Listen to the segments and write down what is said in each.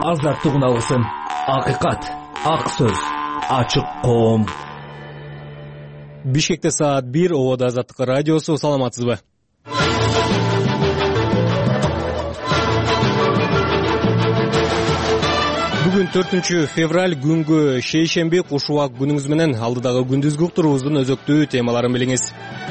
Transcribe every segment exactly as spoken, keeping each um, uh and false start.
аздар тугуналысын. Акыйкат, ак сөз, ачык коом. Бишкекте саат бир, Обода Азаттык радиосу. Саламатсызбы? Бүгүн төртүнчү февраль күнгө шейшемби. Кушубак күнүңүз менен алдыдагы күндүзгү уктуруубуздун өзөктүү темаларын билиңиз.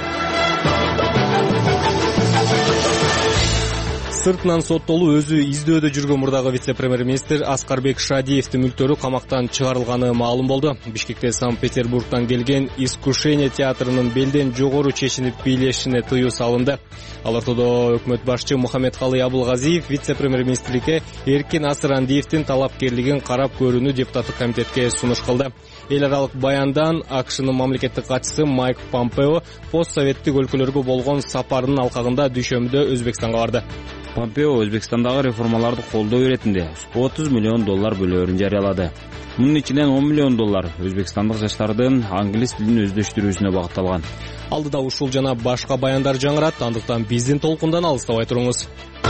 Сыртынан соттолуу өзү издөөдө жүргөн мурдагы вице-премьер-министр Аскарбек Шадиевдин мүлктөрү камактан чыгарылганы маалым болду. Бишкекте Санкт-Петербургтан келген Искушение театрынын белден жогору чечинип бийлешине тыюу салынды. Ал ортодо өкмөт башчы Мухаммедкалый Абылгазиев вице-премьер-министрликке Эркин Асырандиевдин талапкерлигин карап көрүүнү депутаттык комитетке сунуш кылды. Эл аралык баяндан АКШнын мамлекеттик катчысы Майк Помпео постсоветтик өлкөлөргө болгон сапарынын алкагында дүйшөмбүдө Өзбекстанга барды. Помпео Өзбекстандагы реформаларды колдоо иретинде отуз миллион доллар бөлөөрүн жарыялады. Мунун ичинен он миллион доллар өзбекстандык жаштардын англис тилин өздөштүрүүсүнө багытталган. Алдыда ушул жана башка баяндар жаңырат, андыктан биздин толкундан алыстабай туруңуз.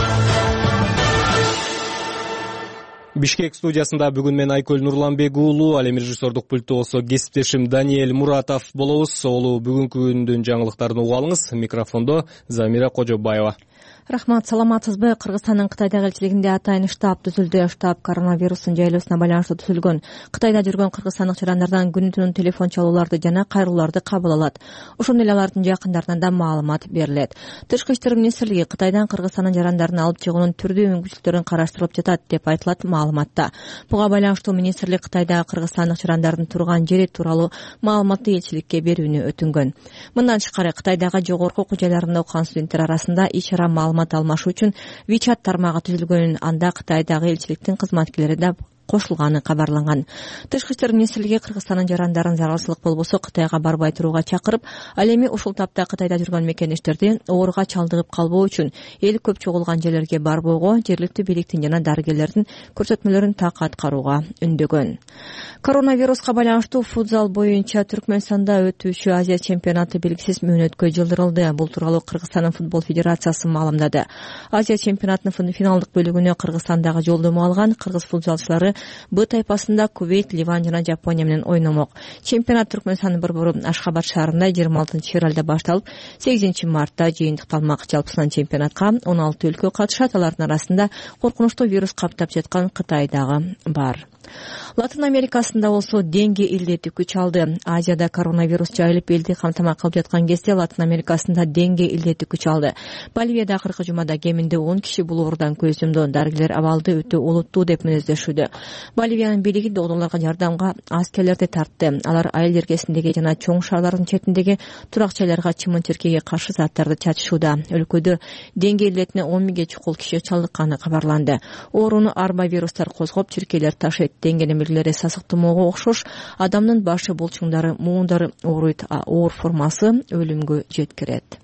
Бишкек студиясында бүгүн мен Айкөл Нурланбек уулу, ал эми режиссердук пультта болсо кесиптешим Даниэль Муратов болобуз. Олу бүгүнкү күндүн жаңылыктарын угуп алыңыз. Микрофондо Замира Кожобаева. Рахмат, саламатсызбы? Кыргызстандын Кытайдагы элчилигинде атайын штаб түзүлдү. Штаб коронавирустун жайылуусуна байланыштуу түзүлгөн. Кытайда жүргөн кыргызстандык жарандардан күнү-түнү телефон чалууларды жана кайрылууларды кабыл алат. Ошондой эле алардын жакындарынан да маалымат берилет. Тышкы иштер министрлиги Кытайдан Кыргызстандын жарандарын алып чыгуунун түрдүү мүмкүнчүлүктөрүн караштырып жатат деп айтылат маалыматта. Буга байланыштуу министрлик Кытайдагы кыргызстандык жарандардын турган жери тууралуу маалыматты элчиликке берүүнү өтүнгөн. Мындан тышкары Кытайдагы жогорку окуу жайларында окуган студенттер арасында иш ара маалымат алмашуу үчүн WeChat тармагы түзүлгөнүн, анда Кытайдагы элчиликтин кызматкерлери да кошулганы кабарланган. Тышкы иштер министрлиги Кыргызстандын жарандарын зарарчылык болбосо Кытайга барбай турууга чакырып, ал эми ушул тапта Кытайда жүргөн мекендештерди ооруга чалдыгып калбоо үчүн эл көп чогулган жерлерге барбоого, жергиликтүү бийликтин жана дарыгерлердин көрсөтмөлөрүн так аткарууга үндөгөн. Коронавируска байланыштуу футзал боюнча Түркмөнстанда өтүүчү Азия чемпионаты белгисиз мөөнөткө жылдырылды. Бул тууралуу Кыргызстандын футбол федерациясы маалымдады. Азия чемпионатынын финалдык бөлүгүнө Кыргызстандагы жолдомо алган кыргыз футзалчылары Б тайпасында Кувейт, Ливан жана Жапония менен ойномок. Чемпионат Түркмөнстандын борбору Ашхабад шаарында жыйырма алтынчы февралда башталып, сегизинчи мартта жыйынтыкталмак. Жалпысынан чемпионатка он алты өлкө катышат. Алардын арасында коркунучтуу вирус каптап жаткан Кытай дагы бар. Латын Америкасында болсо деңге илдети күч алды. Азияда коронавирус жайылып элди камтама кылып жаткан кезде Латын Америкасында деңге илдети күч алды. Боливияда акыркы жумада кеминде он киши бул оорудан көз жумду. Дарыгерлер абалды өтө олуттуу деп мүнөздөшүүдө. Боливиянын бийлиги доодолорго жардамга аскерлерди тартты. Алар айыл эргесиндеги жана чоң шаарлардын четиндеги турак жайларга чымын-чиркейге каршы заттарды чачышууда. Өлкөдө деңге илдетине он миңге чукул киши чалдыкканы кабарланды. Ооруну арба вирустар козгоп, чиркейлер ташыйт. Деңгенин белгилери сасык тумоого окшош. Адамдын башы, булчуңдары, муундары ооруйт. Оор формасы өлүмгө жеткирет.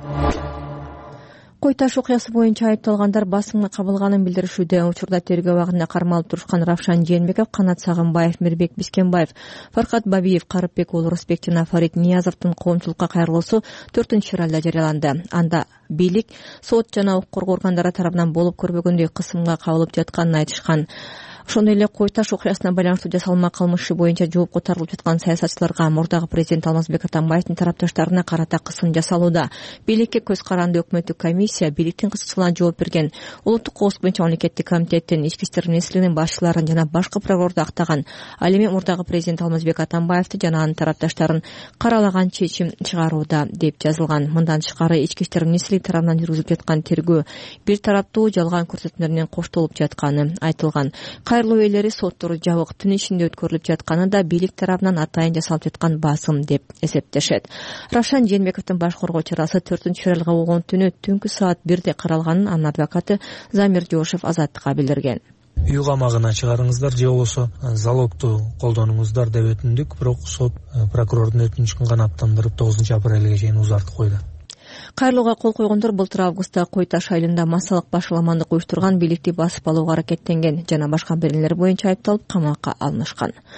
Кой таш окуясы боюнча айыпталгандар басымга кабылганын билдиришүүдө. Учурда тергөө абагында кармалып турушкан Равшан Жээнбеков, Канат Сагынбаев, Мирбек Бискенбаев, Фаркат Бабиев, Карыпбек уулу Рысбек жана Фарид Ниязовдун коомчулукка кайрылуусу төртүнчү февралда жарыяланды. Анда бийлик, сот жана укук коргоо органдары тарабынан болуп көрбөгөндөй кысымга кабылып жатканын айтышкан. Ошондой эле Кой таш окуясына байланыштуу жасалма кылмыш боюнча жоопко тартылып жаткан саясатчыларга мурдагы президент Алмазбек Атамбаевдин тарапташтарына карата кысым жасалууда. Бийликке көз каранды өкмөттүк комиссия бийликтин кызыкчылыгына жооп берген. Улуттук коопсуздук боюнча мамлекеттик комитеттин, ички иштер министрлигинин башчыларын жана башка прокурорду актаган. Ал эми мурдагы президент Алмазбек Атамбаевди жана анын тарапташтарын каралаган чечим чыгарууда деп жазылган. Мындан тышкары ички иштер министрлиги тарабынан жүргүзүлүп жаткан тергөө бир тараптуу жалган көрсөтмөлөр менен коштолуп жатканы айтылган. Кайрылуу ээлери соттору жабык түн ичинде өткөрүлүп жатканы да бийлик тарабынан атайын жасалып жаткан басым деп эсептешет. Равшан Жээнбековдун баш коргоо чарасы төртүнчү февралга болгон түнү түнкү саат бирде каралганын анын адвокаты Замир Жошев Азаттыкка билдирген. Үй камагына чыгарыңыздар же болбосо залогту колдонуңуздар деп өтүндүк, бирок сот прокурордун өтүнүчүн канааттандырып тогузунчу апрелге чейин узартып койду. Кайрылууга кол койгондор былтыр августта Кой таш айылында массалык башаламандык уюштурган, бийликти басып алууга аракеттенген жана башка беренелер боюнча айыпталып камакка алынышкан.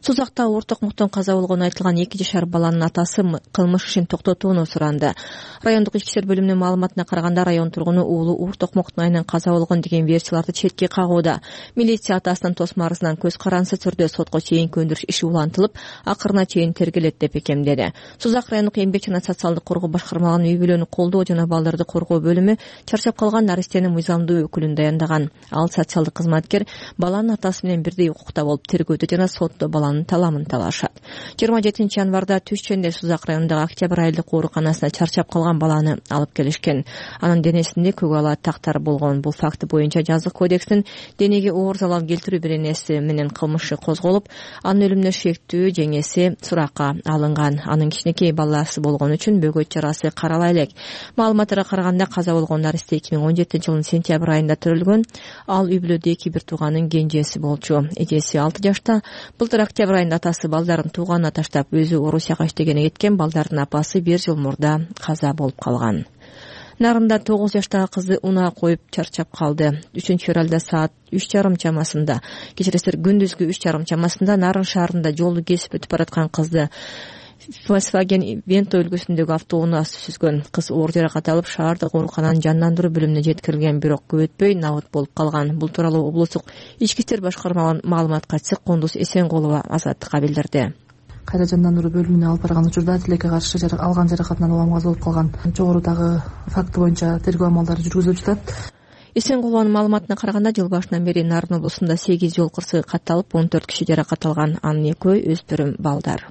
Сузакта орток муктан каза болгону айтылган эки жашар баланын атасы кылмыш ишин токтотууну суранды. Райондук ички иштер бөлүмүнүн маалыматына караганда, район тургуну уулу орток муктун айынан каза болгон деген версияларды четке кагууда. Милиция атасынын тосмарысынан көз карансыз түрдө сотко чейинки өндүрүш иши улантылып, акырына чейин тергелет деп экемдеди. Сузак райондук эмгек жана социалдык коргоо башкармалыгынын үй бүлөнү колдоо жана балдарды коргоо бөлүмү чарчап калган наристенин мыйзамдуу өкүлүн даяндаган. Ал социалдык кызматкер баланын атасы менен бирдей укукта болуп, тергөөдө жана сотто баланын таламын талашат. жыйырма жетинчи январда Түшчөндө Сузак районундагы Октябрь айылдык ооруканасына чарчап калган баланы алып келишкен. Анын денесинде көк ала тактар болгон. Бул факты боюнча жазык кодекстин денеге оор залал келтирүү беренеси менен кылмышы козголуп, анын өлүмүнө шектүү жеңеси суракка алынган. Анын кичинекей баласы болгон үчүн бөгөт жарасы карала элек. Маалыматтарга караганда, каза болгон наристе эки миң он жетинчи жылдын сентябрь айында төрөлгөн. Ал үй бүлөдө эки бир тууганын кенжеси болчу. Эжеси алты жашта. Былтыр октябрь айында атасы балдарын тууганына таштап, өзү Орусияга иштегени кеткен. Балдардын апасы бир жыл мурда каза болуп калган. Нарында тогуз жаштагы кызды унаа коюп чарчап калды. үчүнчү февралда саат үч жарым чамасында, кечиресиздер күндүзгү үч жарым чамасында Нарын шаарында жолду кесип өтүп бараткан кызды Volkswagen Vento үлгүсүндөгү автоунаа сүзгөн. Кыз оор жаракат алып, шаардык оорукананын жандандыруу бөлүмүнө жеткирилген, бирок көп өтпөй набыт болуп калган. Бул тууралуу облустук ички иштер башкармалыгынын маалымат катчысы Кундуз Эсенголова Азаттыкка билдирди. Кайра жандандыруу бөлүмүнө алып барган учурда тилекке каршы алган жаракатынан улам каза болуп калган. Жогорудагы факты боюнча тергөө амалдары жүргүзүлүп жатат. Эсенголованын маалыматына караганда, жыл башынан бери Нарын облусунда сегиз жол кырсыгы катталып, он төрт киши жаракат алган. Анын экөө өспүрүм балдар.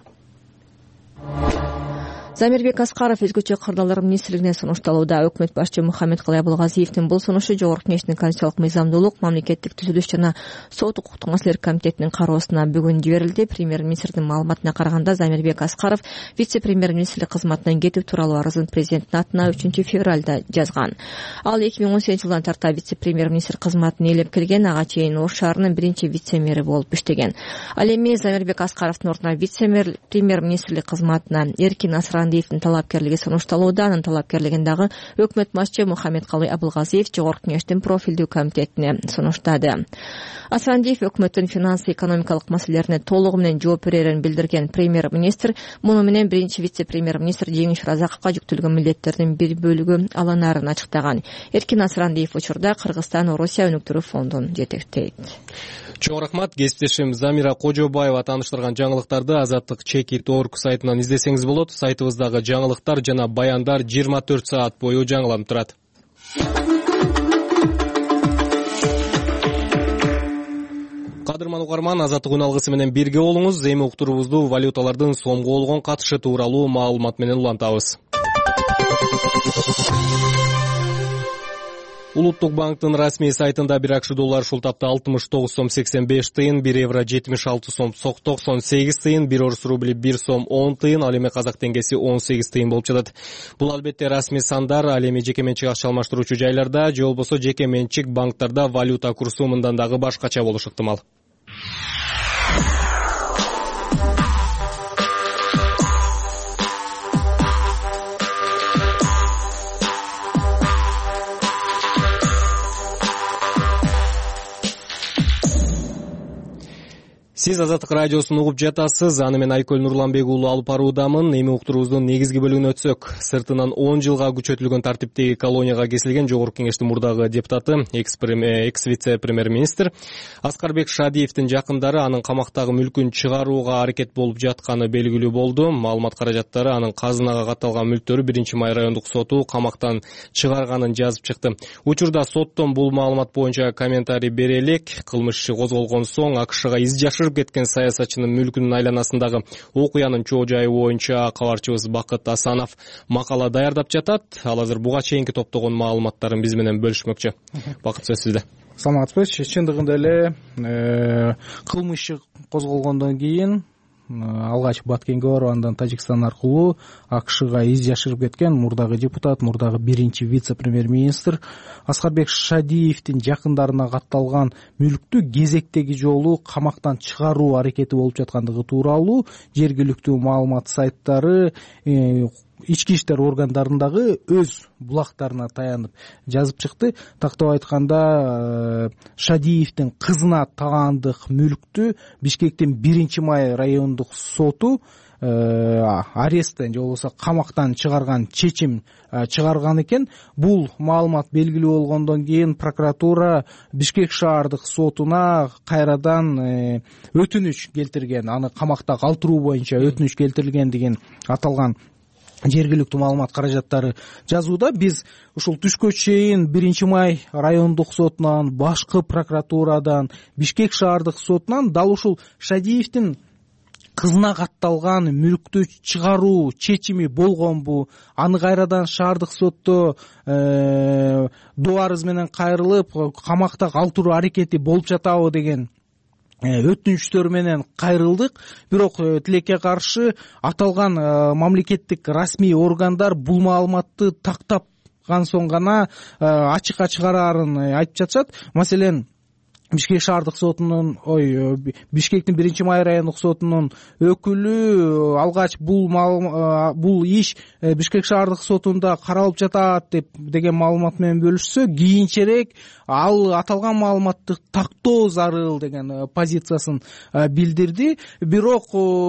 Замирбек Аскаров өзгөчө кырдаалдар министрлигине сунушталууда. Өкмөт башчы Мухаммедкалый Абылгазиевдин бул сунушу Жогорку Кеңештин конституциялык мыйзамдуулук, мамлекеттик түзүлүш жана сот укуктук маселелер комитетинин кароосуна бүгүн жиберилди. Премьер-министрдин маалыматына караганда, Замирбек Аскаров вице-премьер-министрлик кызматынан кетүү тууралуу арызын президенттин атына үчүнчү февралда жазган. Ал эки миң он сегизинчи жылдан тарта вице-премьер-министр кызматын ээлеп келген, ага чейин Ош шаарынын биринчи вице-мэри болуп иштеген. Ал эми Замирбек Аскаровдун ордуна вице-премьер-министрлик кызматына Эркин Асрандиевдин талапкерлиги сунушталууда. Анын талапкерлигин дагы өкмөт башчы Мухаммедкалый Абылгазиев Жогорку Кеңештин профилдүү комитетине сунуштады. Асрандиев өкмөттүн финансы-экономикалык маселелерине толугу менен жооп берерин билдирген премьер-министр муну менен биринчи вице-премьер-министр Жеңиш Разаковго жүктөлгөн милдеттердин бир бөлүгү алынарын ачыктаган. Эркин Асрандиев учурда Кыргызстан Орусия өнүктүрүү фондун жетектейт. Чоң рахмат. Кесиптешим Замира Кожобаева тааныштырган жаңылыктарды Азаттык чекит орг сайтынан издесеңиз болот. Сайтыбыздагы жаңылыктар жана баяндар жыйырма төрт саат бою жаңыланып турат. Кадырман угарман, Азаттык үналгысы менен бирге болуңуз. Эми уктуруубузду валюталардын сомго болгон катышы тууралуу маалымат менен улантабыз. Улуттук банктын расмий сайтында бир акш доллар ушул тапта алтымыш тогуз сом сексен беш тыйын, бир евро жетимиш алты сом токсон сегиз тыйын, бир орус рубли бир сом он тыйын, ал эми казак теңгеси он сегиз тыйын болуп жатат. Бул албетте расмий сандар, ал эми жеке менчик акча алмаштыруучу жайларда же болбосо жеке менчик банктарда валюта курсу мындан дагы башкача болушу ыктымал. Сиз Азаттык радиосун угуп жатасыз. Аны мен Айкөл Нурланбек уулу алып баруудамын. Эми уктуруубуздун негизги бөлүгүнө өтсөк, сыртынан он жылга күчөтүлгөн тартиптеги колонияга кесилген Жогорку Кеңештин мурдагы депутаты, экс-вице-премьер-министр Аскарбек Шадиевдин жакындары анын камактагы мүлкүн чыгарууга аракет болуп жатканы белгилүү болду. Маалымат каражаттары анын казынага катталган мүлктөрү биринчи май райондук соту камактан чыгарганын жазып чыкты. Учурда соттон бул маалымат боюнча комментарий бере элек. Кылмыш иши козголгон соң АКШга из жашырып кеткен саясатчынын мүлкүнүн айланасындагы окуянын чоо жайы боюнча кабарчыбыз Бакыт Асанов макала даярдап жатат. Ал азыр буга чейинки топтогон маалыматтарын биз менен бөлүшмөкчү. Бакыт, сөз сизде. Саламатсызбы. Чындыгында эле кылмыш козголгондон кийин алгач Баткенге барып, андан Тажикстан аркылуу АКШга из жашырып кеткен мурдагы депутат, мурдагы биринчи вице-премьер-министр Аскарбек Шадиевдин жакындарына катталган мүлктү кезектеги жолу камактан чыгаруу аракети болуп жаткандыгы тууралуу жергиликтүү маалымат сайттары ички иштер органдарындагы өз булактарына таянып жазып чыкты. Тактап айтканда Шадиевдин кызына таандык мүлктү Бишкектин биринчи май райондук соту аресттен же болбосо камактан чыгарган чечим чыгарган экен. Бул маалымат белгилүү болгондон кийин прокуратура Бишкек шаардык сотуна кайрадан өтүнүч келтирген, аны камакта калтыруу боюнча өтүнүч келтирилгендигин аталган жергиликтүү маалымат каражаттары жазууда. Биз ушул түшкө чейин биринчи май райондук сотунан, башкы прокуратурадан, Бишкек шаардык сотунан дал ушул Шадиевдин кызына катталган мүлктү чыгаруу чечими болгонбу, аны кайрадан шаардык сотто доо арыз менен кайрылып камакта калтыруу аракети болуп жатабы деген өтүнүчтөр менен кайрылдык. Бирок тилекке каршы аталган мамлекеттик расмий органдар бул маалыматты тактапкан соң гана ачыкка чыгарарын айтып жатышат. Маселен, Бишкек шаардык сотунун, ой, Бишкектин биринчи май райондук сотунун өкүлү алгач бул бул иш Бишкек шаардык сотунда каралып жатат деп деген маалымат менен бөлүшсө, кийинчерээк ал аталган маалыматты тактоо зарыл деген позициясын билдирди. Бирок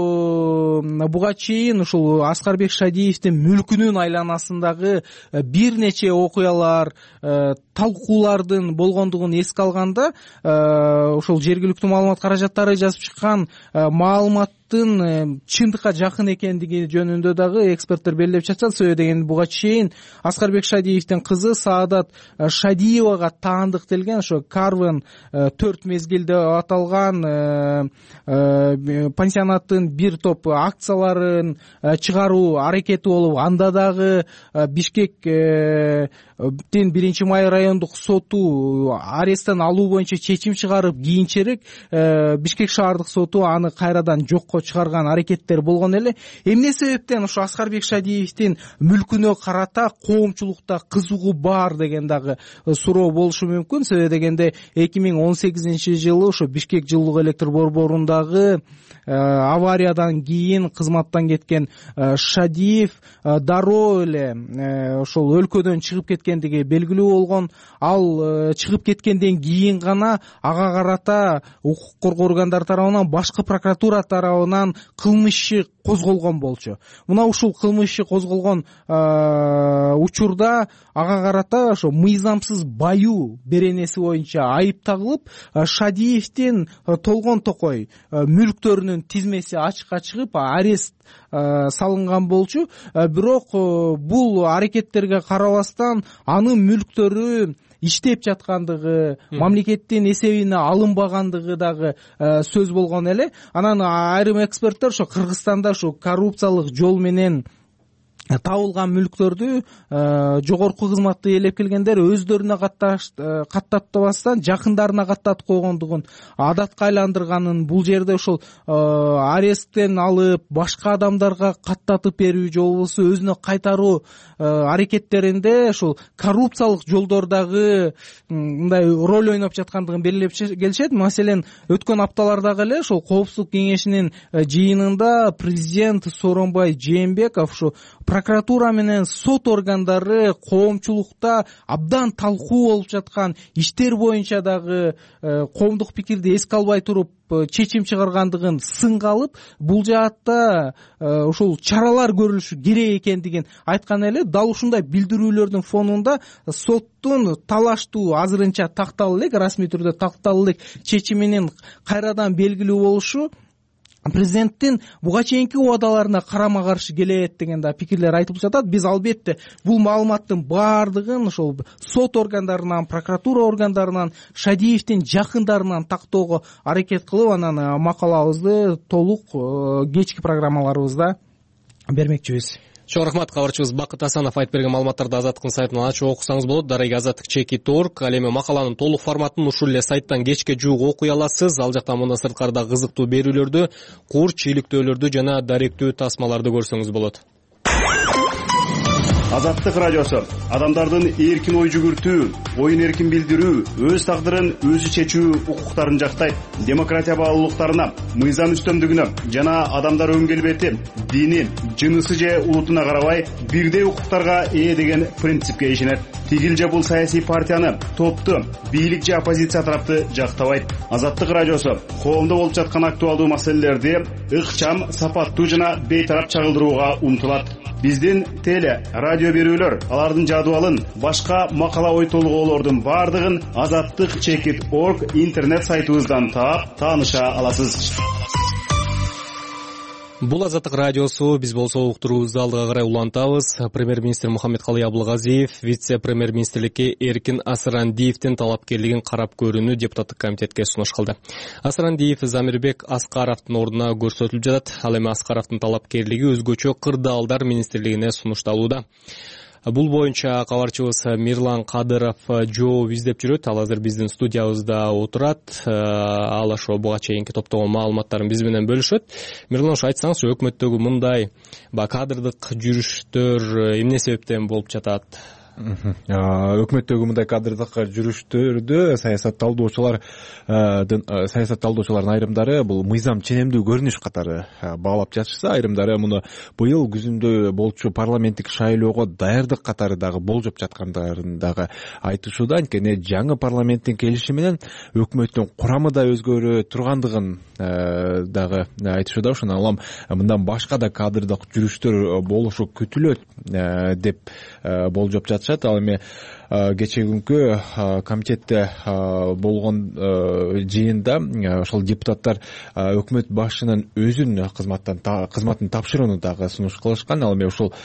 буга чейин ушул Аскарбек Шадиевдин мүлкүнүн айланасындагы бир нече окуялар, талкуулардын болгондугун эске алганда, ошол жергиликтүү маалымат каражаттары жазып чыккан маалыматтын чындыкка жакын экендиги жөнүндө дагы эксперттер белгилеп жатышат. Себеби деген буга чейин Аскарбек Шадиевдин кызы Саадат Шадиевага таандык делген ошо Карвен төрт мезгил деп аталган пансионаттын бир топ акцияларын чыгаруу аракети болуп, анда дагы Бишкектин биринчи май райондук соту аресттен алуу боюнча чечим чыгарып, кийинчерээк Бишкек шаардык соту аны кайрадан жокко чыгарган аракеттер болгон эле. Эмне себептен ушу Аскарбек Шадиевдин мүлкүнө карата коомчулукта кызыгуу бар деген дагы суроо болушу мүмкүн. Себеби дегенде эки миң он сегизинчи жылы ошо Бишкек жылуулук электр борборундагы авариядан кийин кызматтан кеткен Шадиев дароо эле ошол өлкөдөн чыгып кеткендиги белгилүү болгон. Ал чыгып кеткенден кийин гана ага карата укук коргоо органдары тарабынан, башкы прокуратура тарабынан кылмыш иши козголгон болчу. Мына ушул кылмыш иши козголгон учурда ага карата ошо мыйзамсыз баюу беренеси боюнча айып тагылып, Шадиевдин толгон токой мүлктөрүнүн тизмеси ачыкка чыгып, арест салынган болчу. Бирок бул аракеттерге карабастан анын мүлктөрү иштеп жаткандыгы, мамлекеттин эсебине алынбагандыгы дагы сөз болгон эле. Анан айрым эксперттер ошо Кыргызстанда ошо коррупциялык жол менен табылган мүлктөрдү жогорку кызматты ээлеп келгендер өздөрүнө каттатпастан жакындарына каттатып койгондугун, адатка айландырганын, бул жерде ушул аресттен алып башка адамдарга каттатып берүү же болбосо өзүнө кайтаруу аракеттеринде ушул коррупциялык жолдордогу мындай роль ойноп жаткандыгын белгилеп келишет. Маселен, өткөн апталардагы эле ошол Коопсуздук кеңешинин жыйынында президент Сооронбай Жээнбеков ушу прокуратура менен сот органдары коомчулукта абдан талкуу болуп жаткан иштер боюнча дагы коомдук пикирди эске албай туруп чечим чыгаргандыгын сынга алып, бул жаатта ушул чаралар көрүлүшү керек экендигин айткан эле. Дал ушундай билдирүүлөрдүн фонунда соттун талаштуу, азырынча такталуу элек, расмий түрдө такталуу элек чечиминин кайрадан белгилүү болушу президенттин буга чейинки убадаларына карама каршы келет деген да пикирлер айтылып жатат. Биз албетте бул маалыматтын баардыгын ошол сот органдарынан, прокуратура органдарынан, Шадиевдин жакындарынан тактоого аракет кылып, анан макалабызды толук кечки программаларыбызда бермекчибиз. Чоң рахмат. Кабарчыбыз Бакыт Асанов айтып берген маалыматтарды Азаттыктын сайтынан ачып окусаңыз болот. Дареги Азаттык чекит точка орг. Ал эми макаланын толук форматын ушул эле сайттан кечке жуук окуй аласыз. Ал жакта мындан сырткарда кызыктуу берүүлөрдү, кур чийликтөөлөрдү жана даректүү тасмаларды көрсөңүз болот. Азаттык радиосу адамдардын эркин ой жүгүртүү, оюн эркин билдирүү, өз тагдырын өзү чечүү укуктарын жактайт. Демократия баалуулуктарына, мыйзам үстөмдүгүнө жана адамдар өн келбети, дини, жынысы же улутуна карабай бирдей укуктарга ээ деген принципке ишенет. Тигил же бул саясий партияны, топту, бийлик же оппозиция тарапты жактабайт. Азаттык радиосу коомдо болуп жаткан актуалдуу маселелерди ыкчам, сапаттуу жана бейтарап чагылдырууга умтулат. Биздин теле, радио берүүлөр, алардын жадыбалын, башка макала ой толгоолордун бардыгын азаттык чекит точка орг интернет сайтыбыздан таап, тааныша аласыз. Бул Азаттык радиосу. Биз болсо уктуруубузду алдыга карай улантабыз. Премьер-министр Мухаммедкалый Абылгазиев вице-премьер-министрликке Эркин Асырандиевдин талапкерлигин карап көрүүнү депутаттык комитетке сунуш кылды. Асырандиев Замирбек Аскаровдун ордуна көрсөтүлүп жатат. Ал эми Аскаровдун талапкерлиги өзгөчө кырдаалдар министрлигине сунушталууда. Бул боюнча кабарчыбыз Мирлан Кадыров жооп издеп жүрөт. Ал азыр биздин студиябызда отурат. Ал ошо буга чейинки топтогон маалыматтарын биз менен бөлүшөт. Мирлан, ошо айтсаңыз, өкмөттөгү мындай кадрдык жүрүштөр эмне себептен болуп жатат? Өкмөттөгү мындай кадрдык жүрүштөрдү саясатталуучулар саясатталуучулардын айрымдары бул мыйзам ченемдүү көрүнүш катары баалап жатышса, айрымдары муну быйыл күзүндө болчу парламенттик шайлоого даярдык катары дагы болжоп жаткандарын дагы айтышууда. Анткени жаңы парламенттин келиши менен өкмөттүн курамы да өзгөрө тургандыгын дагы айтышууда. Ошондон улам мындан башка да кадрдык жүрүштөр болушу күтүлөт деп болжоп жатышат. Ал эми кечээ күнкү комитетте болгон жыйында ошол депутаттар өкмөт башчынын өзүн кызматтан кызматын тапшырууну дагы сунуш кылышкан. Ал эми ушул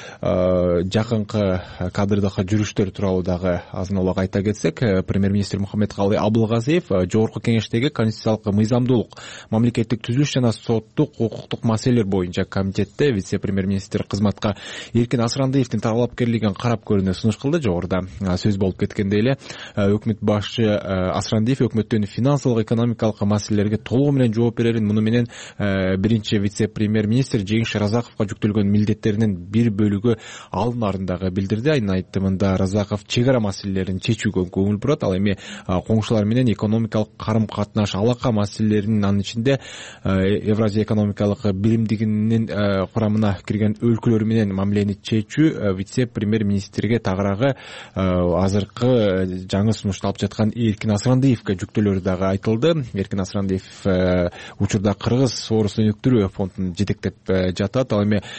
жакынкы кадрдык жүрүштөр тууралуу дагы азын улак айта кетсек, премьер-министр Мухаммедкалый Абылгазиев жогорку кеңештеги конституциялык мыйзамдуулук, мамлекеттик түзүлүш жана соттук укуктук маселелер боюнча комитетте вице-премьер-министр кызматка Эркин Асырандиевдин талапкерлигин карап көрүүнү сунуш кылды. Жогоруда сөз болуп кеткендей эле өкмөт башчы Асырандиев өкмөттүн финансылык экономикалык маселелерге толугу менен жооп берерин, муну менен биринчи вице-премьер-министр Жеңиш Разаковго жүктөлгөн милдеттеринин бир бөлүгү алынарын дагы билдирди. Айнын айтымында Разаков чек ара маселелерин чечүүгө көңүл бурат. Ал эми коңшулар менен экономикалык карым-катнаш, алака маселелеринин, анын ичинде Евразия экономикалык биримдигинин курамына кирген өлкөлөр менен мамилени чечүү вице-премьер-министрге тагыраагы азыркы жаңы сунушталып жаткан Эркин Асырандиевге жүктөөлөрү дагы айтылды. Эркин Асырандиев учурда Кыргыз Орус өнүктүрүү фондун жетектеп жатат. Ал эми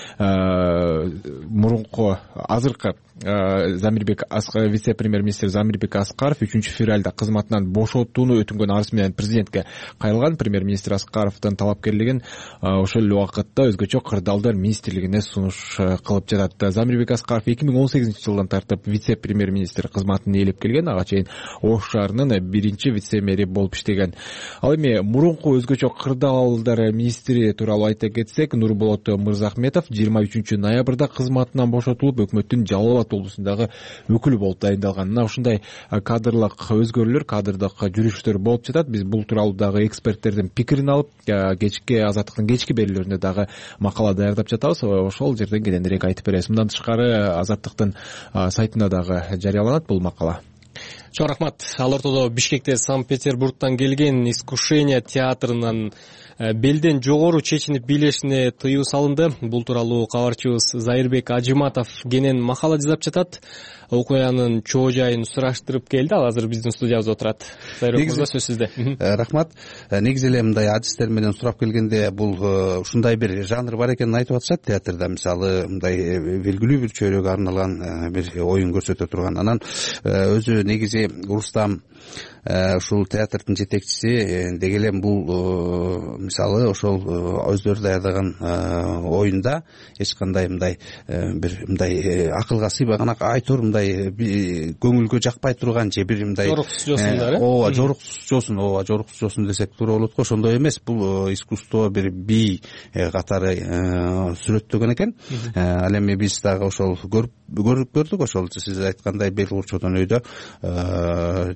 мурунку азыркы Замирбек вице-премьер-министр Замирбек Аскаров үчүнчү февралда кызматынан бошотууну өтүнгөн арыз менен президентке кайрылган. Премьер-министр Аскаровдун талапкерлигин ошол эле убакытта өзгөчө кырдаалдар министрлигине сунуш кылып жатат. Замирбек Аскаров эки миң он сегизинчи жылдан тартып вице-премьер-министр кызматын ээлеп келген. Ага чейин Ош шаарынын биринчи вице-мэри болуп иштеген. Ал эми мурунку өзгөчө кырдаалдар министри тууралуу айта кетсек, Нурболот Мырзахметов жыйырма үчүнчү ноябрда кызматынан бошотулуп, өкмөттүн Жалал абад облусундагы өкүлү болуп дайындалган. Мына ушундай кадрлык өзгөрүүлөр, кадрдык жүрүштөр болуп жатат. Биз бул тууралуу дагы эксперттердин пикирин алып, кечки Азаттыктын кечки берүүлөрүндө дагы макала даярдап жатабыз. Ошол жерден кененирээк айтып беребиз. Мындан тышкары Азаттыктын сайтында дагы жарыяланат бул макала. Чоң рахмат. Ал ортодо Бишкекте Санкт-Петербургтан келген Искушение театрынан белден жогору чечинип бийлешине тыюу салынды. Бул тууралуу кабарчыбыз Зайырбек Ажыматов кенен макала жазып жатат. Окуянын чоо жайын сураштырып келди. Ал азыр биздин студиябызда отурат. Зайырбек мырза, сөз сизде. Рахмат. Негизи эле мындай адистер менен сурап келгенде бул ушундай бир жанр бар экенин айтып атышат театрда. Мисалы мындай белгилүү бир чөйрөгө арналган бир оюн көрсөтө турган. Анан өзү негизи Рустам ушул театрдын жетекчиси деги эле бул мисалы ошол өздөрү даярдаган оюнда эч кандай мындай бир мындай акылга сыйбаган, айтор мындай көңүлгө жакпай турган же бир мындай жоруксуз жосун, ооба жоруксуз жосун, ооба жоруксуз жосун десек туура болот го. Ошондой эмес, бул искусство бир бий катары сүрөттөгөн экен. Ал эми биз дагы ошол көрүп көрдүк. Ошол сиз айткандай бел курчоодон өйдө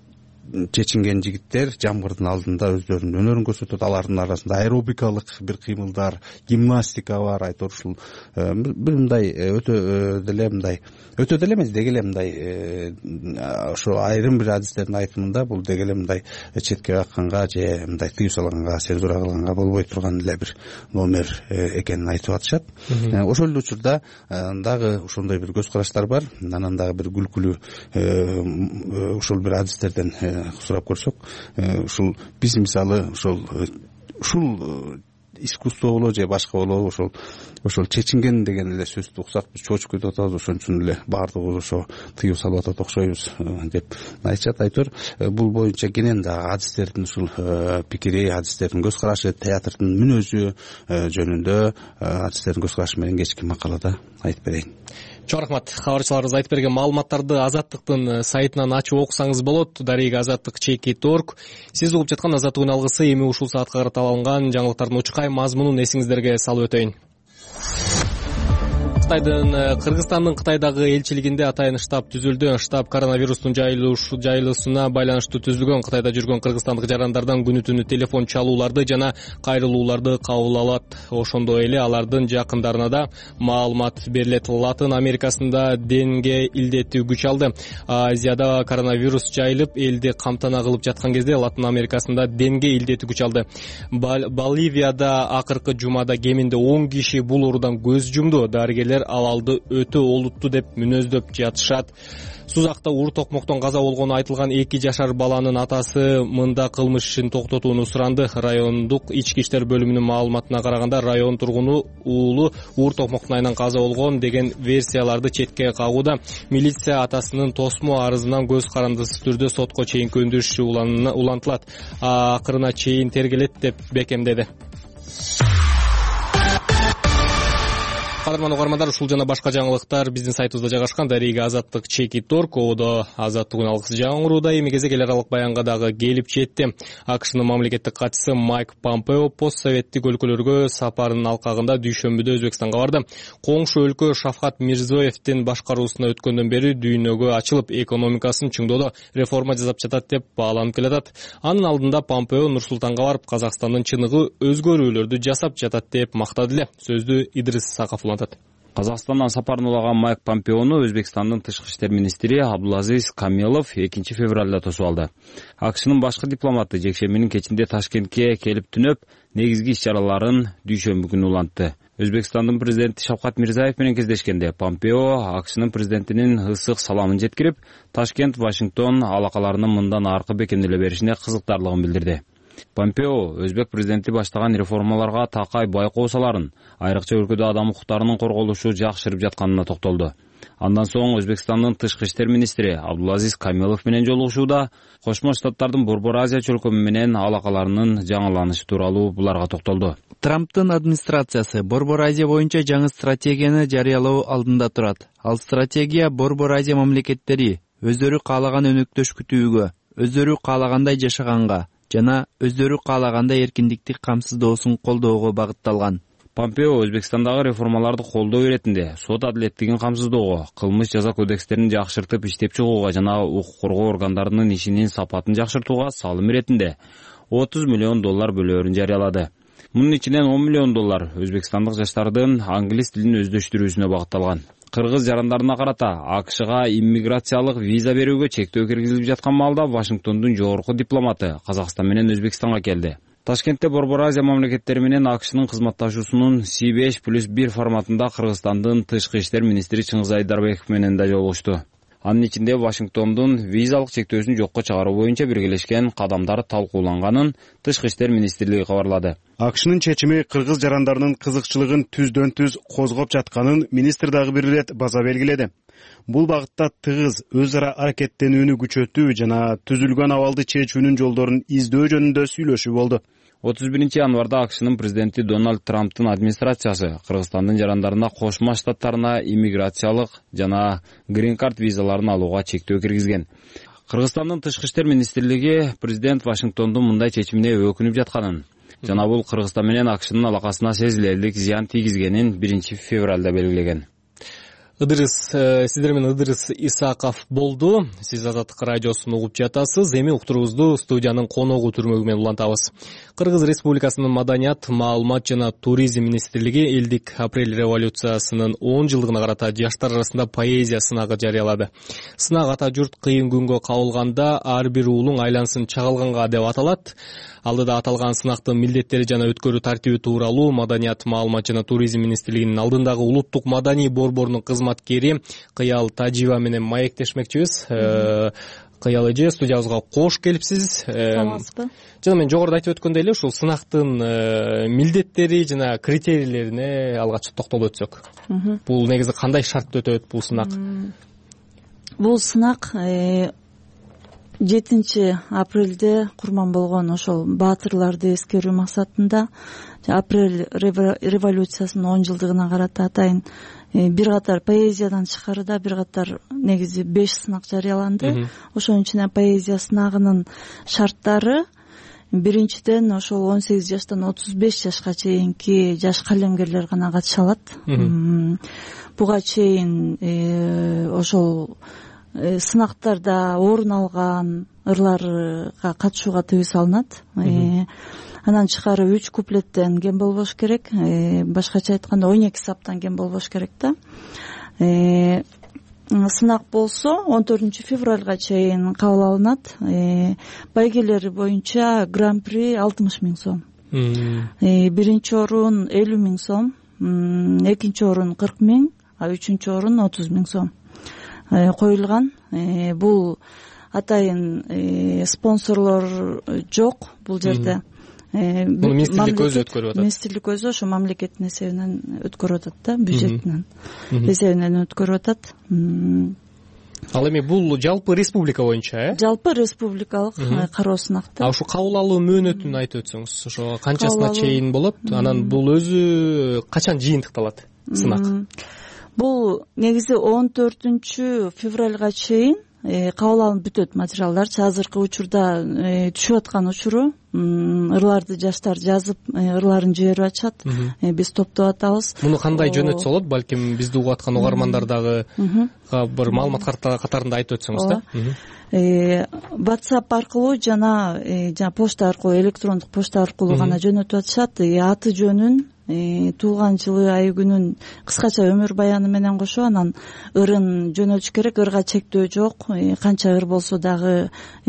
чечинген жигиттер жамгырдын алдында өздөрүнүн өнөрүн көрсөтөт. Алардын арасында аэробикалык бир кыймылдар, гимнастика бар. Айтор ушул бир мындай өтө деле мындай өтө деле эмес, деги эле мындай ошо айрым бир адистердин айтымында бул деги эле мындай четке какканга же мындай тыюу салганга, цензура кылганга болбой турган эле бир номер экенин айтып атышат. Ошол эле учурда дагы ошондой бир көз караштар бар. Анан дагы бир күлкүлүү ушул бир адистерден сурап көрсөк, ушул биз мисалы ошол ушул искусство болобу же башка болобу ошол ошол чечинген деген эле сөздү уксак биз чоочуп кетип атабыз, ошон үчүн эле баардыгыбыз ошо тыюу салып атат окшойбуз деп айтышат. Айтор бул боюнча кенен дагы адистердин ушул пикири, адистердин көз карашы, театрдын мүнөзү жөнүндө адистердин көз карашы менен кечки макалада айтып берейин. Чоң рахмат. Кабарчыларыбыз айтып берген маалыматтарды Азаттыктын сайтынан ачып окусаңыз болот. Дареги азаттык чеки точка орг. Сиз угуп жаткан Азаттык үн алгысы эми ушул саатка карата алынган жаңылыктардын учкай мазмунун эсиңиздерге салып өтөйүн. Кытайдын Кыргызстандын Кытайдагы элчилигинде атайын штаб түзүлдү. Штаб коронавирустун жайылуусуна байланыштуу түзүлгөн. Кытайда жүргөн кыргызстандык жарандардан күнү түнү телефон чалууларды жана кайрылууларды кабыл алат. Ошондой эле алардын жакындарына да маалымат берилет. Латын Америкасында денге илдети күч алды. Азияда коронавирус жайылып, элди камтана кылып жаткан кезде Латын Америкасында денге илдети күч алды. Боливияда акыркы жумада кеминде он киши бул оорудан көз жумду. Дарыгерлер абалды өтө олуттуу деп мүнөздөп жатышат. Сузакта уур токмоктон каза болгону айтылган эки жашар баланын атасы мында кылмыш ишин токтотууну суранды. Райондук ички иштер бөлүмүнүн маалыматына караганда, район тургуну уулу уур токмоктун айынан каза болгон деген версияларды четке кагууда. Милиция атасынын тосмо арызынан көз карандысыз түрдө сотко чейинки өндүрүшү улантылат. Акырына чейин тергелет деп бекемдеди. Кадырман угармандар, ушул жана башка жаңылыктар биздин сайтыбызда жайгашкан. Дареги азаттык чеки точка орг. Ободо Азаттык үн алгысы жаңырууда. Эми кезек эл аралык баянга дагы келип жетти. АКШнын мамлекеттик катчысы Майк Помпео постсоветтик өлкөлөргө сапарынын алкагында дүйшөмбүдө Өзбекстанга барды. Коңшу өлкө Шавкат Мирзиёевдин башкаруусуна өткөндөн бери дүйнөгө ачылып, экономикасын чыңдоодо реформа жасап жатат деп бааланып келатат. Анын алдында Помпео Нур-Султанга барып, Казакстандын чыныгы өзгөрүүлөрдү жасап жатат деп мактады эле. Сөздү Идрис Саков. Казакстандан сапарын улаган Майк Помпеону Өзбекстандын тышкы иштер министри Абдулазиз Камилов экинчи февралда тосуп алды. АКШнын башкы дипломаты жекшембинин кечинде Ташкентке келип түнөп, негизги иш-чараларын дүйшөмбү күнү улантты. Өзбекстандын президенти Шавкат Мирзиёев менен кездешкенде Помпео АКШнын президентинин ысык саламын жеткирип, Ташкент, Вашингтон алакаларынын мындан аркы бекемделе беришине кызыктарлыгын билдирди. Помпео өзбек президенти баштаган реформаларга такай байкоо саларын, айрыкча өлкөдө адам укуктарынын корголушу жакшырып жатканына токтолду. Андан соң Өзбекстандын тышкы иштер министри Абдулазиз Камилов менен жолугушууда Кошмо Штаттардын Борбор Азия чөлкөмү менен алакаларынын жаңыланышы тууралуу буларга токтолду. Трамптын администрациясы Борбор Азия боюнча жаңы стратегияны жарыялоо алдында турат. Ал стратегия Борбор Азия мамлекеттери өздөрү каалаган өнөктөш күтүүгө, өздөрү каалагандай жашаганга жана өздөрү каалагандай эркиндикти камсыздоосун колдоого багытталган. Помпео Өзбекстандагы реформаларды колдоо иретинде сот адилеттигин камсыздоого, кылмыш жаза кодекстерин жакшыртып иштеп чыгууга жана укук коргоо органдарынын ишинин сапатын жакшыртууга салым иретинде отуз миллион доллар бөлөөрүн жарыялады. Мунун ичинен он миллион доллар өзбекстандык жаштардын англис тилин өздөштүрүүсүнө багытталган. Кыргыз жарандарына карата АКШга иммиграциялык виза берүүгө чектөө киргизилип жаткан маалда Вашингтондун жогорку дипломаты Казакстан менен Өзбекстанга келди. Ташкентте Борбор Азия мамлекеттери менен АКШнын кызматташуусунун си беш плюс бир форматында Кыргызстандын тышкы иштер министри Чыңгыз Айдарбеков менен да жолугушту. Анын ичинде Вашингтондун визалык чектөөсүн жокко чыгаруу боюнча биргелешкен кадамдар талкууланганын тышкы иштер министрлиги кабарлады. АКШнын чечими кыргыз жарандарынын кызыкчылыгын түздөн түз козгоп жатканын министр дагы бир ирет база белгиледи. Бул багытта тыгыз өз ара аракеттенүүнү күчөтүү жана түзүлгөн абалды чечүүнүн жолдорун издөө жөнүндө сүйлөшүү болду. отуз биринчи январда АКШнын президенти Дональд Трамптын администрациясы Кыргызстандын жарандарына Кошмо Штаттарына иммиграциялык жана грин карт визаларын алууга чектөө киргизген. Кыргызстандын тышкы иштер министрлиги президент Вашингтондун мындай чечимине өкүнүп жатканын жана бул Кыргызстан менен АКШнын алакасына сезилерлик зыян тийгизгенин биринчи февралда белгилеген. Ыдырыс, сиздер менен Ыдырыс Исаков болду. Сиз Азаттык радиосун угуп жатасыз. Эми уктуруубузду студиянын коногу түрмөгү менен улантабыз. Кыргыз Республикасынын Маданият, маалымат жана туризм министрлиги элдик апрель революциясынын он жылдыгына карата жаштар арасында поэзия сынагы жарыялады. Сынак ата журт кыйын күнгө кабылганда ар бир уулуң айлансын чагылганга деп аталат. Алдыда аталган сынактын милдеттери жана өткөрүү тартиби тууралуу Маданият, маалымат жана туризм министрлигинин алдындагы улуттук маданий борборунун кызматкери Кыял Тажиева менен маектешмекчибиз. Кыял эже, студиябызга кош келипсиз. Саламатсызбы? Жана мен жогоруда айтып өткөндөй эле ушул сынактын милдеттери жана критерийлерине алгач токтолуп өтсөк. Бул негизи кандай шартта өтөт бул сынак? Бул сынак жетинчи апрелде курман болгон ошол баатырларды эскерүү максатында апрель революциясынын он жылдыгына карата атайын бир катар поэзиядан тышкарыда бир катар негизи беш сынак жарыяланды. Ошонун ичинен поэзия сынагынын шарттары биринчиден ошол он сегиз жаштан отуз беш жашка чейинки жаш калемгерлер гана катыша алат. Буга чейин ошол сынактарда орун алган ырларга катышууга тыюу салынат. Анан тышкары үч куплеттен кем болбош керек, башкача айтканда он эки саптан кем болбош керек да. Сынак болсо он төртүнчү февралга чейин кабыл алынат. Байгелери боюнча гран-при алтымыш миң сом. Биринчи орун элүү миң сом, экинчи орун кырк миң, а үчүнчү орун отуз миң сом коюлган. Бул атайын спонсорлор жок бул жерде. Муну министрлик өзү өткөрүп атат. Министрлик өзү ошо мамлекеттин эсебинен өткөрүп атат да, бюджетинен эсебинен өткөрүп атат. Ал эми бул жалпы республика боюнча, э? Жалпы республикалык кароо сынакта. А ушу кабыл алуу мөөнөтүн айтып өтсөңүз, ошо канчасына чейин болот? Анан бул өзү качан жыйынтыкталат сынак? Бул негизи он төртүнчү февралга чейин кабыл алынып бүтөт материалдарчы. Азыркы учурда түшүп аткан учуру ырларды жаштар жазып ырларын жиберип атышат. Биз топтоп атабыз. Муну кандай жөнөтсө болот? Балким бизди угуп аткан угармандар дагы бир маалымат катарында айтып өтсөңүз да. WhatsApp аркылуу жана жана почта аркылуу, электрондук почта аркылуу гана жөнөтүп атышат. Аты жөнүн, туулган жылы, ай күнүн, кыскача өмүр баяны менен кошо анан ырын жөнөтүш керек. Ырга чектөө жок, канча ыр болсо дагы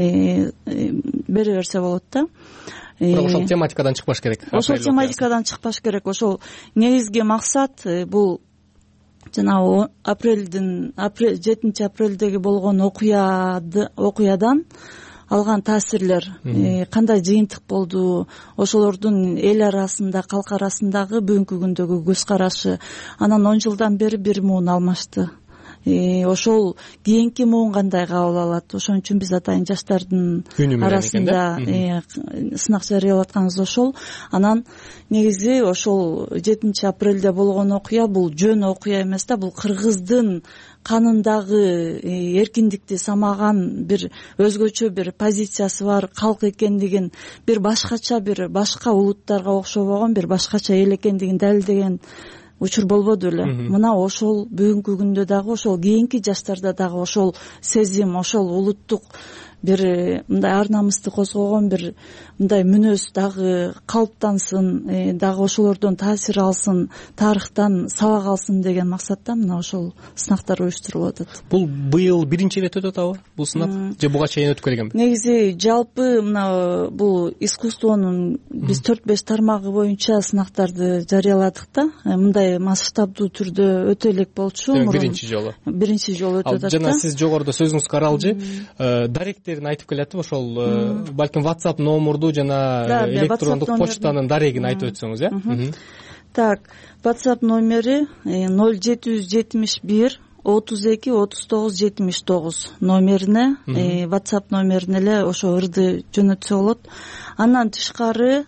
бере берсе болот да. Бирок ошол тематикадан чыкпаш керек. Ошол тематикадан чыкпаш керек. Ошол негизги максат бул жана апрелдин жетинчи апрелдеги болгон окуяды окуядан алган таасирлер кандай жыйынтык болду, ошолордун эл арасында, калк арасындагы бүгүнкү күндөгү көз карашы. Анан он жылдан бери бир муун алмашты. Ошол кийинки муун кандай кабыл алат? Ошон үчүн биз атайын жаштардын арасында сынак жарыялап атканыбыз ошол. Анан негизи ошол жетинчи апрелде болгон окуя бул жөн окуя эмес да, бул кыргыздын канындагы эркиндикти самаган бир өзгөчө бир позициясы бар калк экендигин, бир башкача, бир башка улуттарга окшобогон бир башкача эл экендигин далилдеген учур болбоду эле. Мына ошол бүгүнкү күндө дагы, ошол кийинки жаштарда дагы ошол сезим, ошол улуттук бир мындай ар намысты козгогон бир мындай мүнөз дагы калыптансын, дагы ошолордон таасир алсын, тарыхтан сабак алсын деген максатта мына ошол сынактар уюштурулуп атат. Бул быйыл биринчи ирет өтүп атабы бул сынак? Же буга чейин өтүп келгенби? Негизи жалпы мына бул искусствонун биз төрт беш тармагы боюнча сынактарды жарыяладык да. Мындай масштабдуу түрдө өтө элек болчу. Биринчи жолу. Биринчи жолу өтүп атат да. Жана сиз жогоруда сөзүңүз каралжы, даректерин айтып келатып, ошол балким WhatsApp номурду жана электрондук почтанын дарегин айтып өтсөңүз, э? Так, WhatsApp номери ноль жети жүз жетимиш бир отуз эки отуз тогуз жетимиш тогуз номерине, WhatsApp номерине эле ошо ырды жөнөтсө болот. Андан тышкары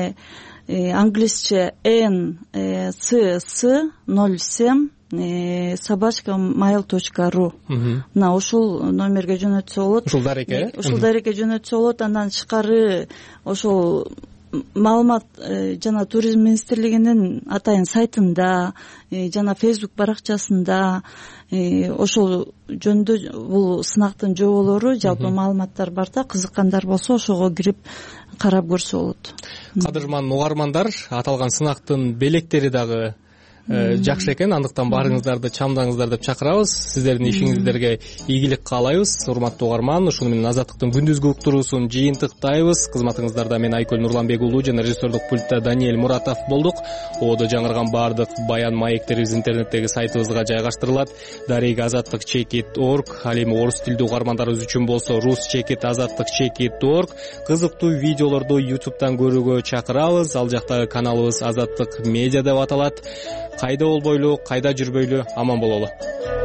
англисче эн си эс ноль семь собачка mail точка ру мына ушул номерге жөнөтсө болот. Ушул дарекке, ушул дарекке жөнөтсө болот. Андан тышкары ошол маалымат жана туризм министрлигинин атайын сайтында жана фейсбук баракчасында ошол жөнүндө бул сынактын жоболору жалпы маалыматтар бар да, кызыккандар болсо ошого кирип карап көрсө болот. Кадырман угармандар, аталган сынактын белектери дагы жакшы экен, андыктан барыңыздарды чамдаңыздар деп чакырабыз. Сиздердин ишиңиздерге ийгилик каалайбыз. Урматтуу угарман, ушуну менен Азаттыктын күндүзгү уктуруусун жыйынтыктайбыз. Кызматыңыздарда мен Айкөл Нурланбек уулу жана режиссердук пультта Даниэль Муратов болдук. Ободо жаңырган баардык баян маектерибиз интернеттеги сайтыбызга жайгаштырылат. Дареги азаттык чекит орг, ал эми орус тилдүү угармандарыбыз үчүн болсо рус чекит азаттык чекит орг. Кызыктуу видеолорду ютубтан көрүүгө чакырабыз. Ал жактагы каналыбыз Азаттык медиа деп аталат. Кайда болбойлу, кайда жүрбөйлү, аман бололу.